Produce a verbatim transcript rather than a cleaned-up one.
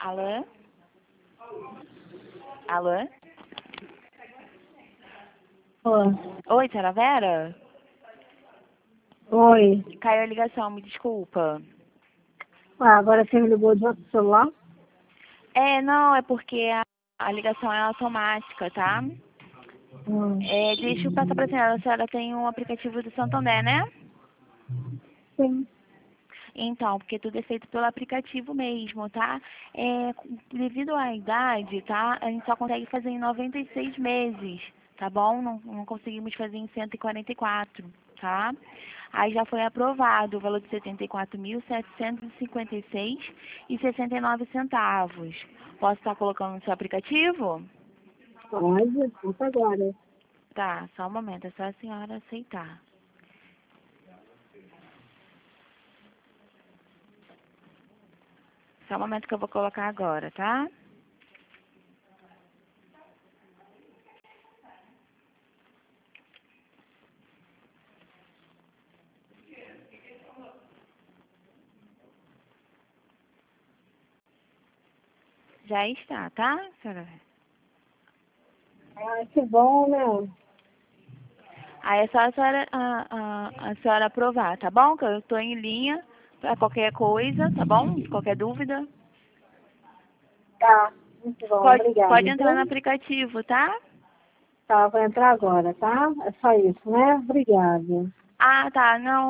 Alô? Alô? Oi. Oi, senhora Vera? Oi. Caiu a ligação, me desculpa. Ah, agora você me ligou de outro celular? É, não, é porque a, a ligação é automática, tá? Hum. É, deixa eu passar pra senhora. A senhora tem um aplicativo do Santander, né? Sim. Então, porque tudo é feito pelo aplicativo mesmo, tá? É, devido à idade, tá? A gente só consegue fazer em noventa e seis meses, tá bom? Não, não conseguimos fazer em cento e quarenta e quatro, tá? Aí já foi aprovado o valor de setenta e quatro mil, setecentos e cinquenta e seis e sessenta e nove centavos. Posso estar colocando no seu aplicativo? Pode, conta agora. Tá, só um momento, é só a senhora aceitar. Só um momento que eu vou colocar agora, tá? Já está, tá, senhora? Ah, que bom, né? Aí é só a senhora, a, a, a senhora aprovar, tá bom? Que eu estou em linha para qualquer coisa, tá bom? Qualquer dúvida. Tá, muito bom, Pode, obrigada, pode entrar no viu? aplicativo, tá? Tá, vou entrar agora, tá? É só isso, né? Obrigada. Ah, tá, não.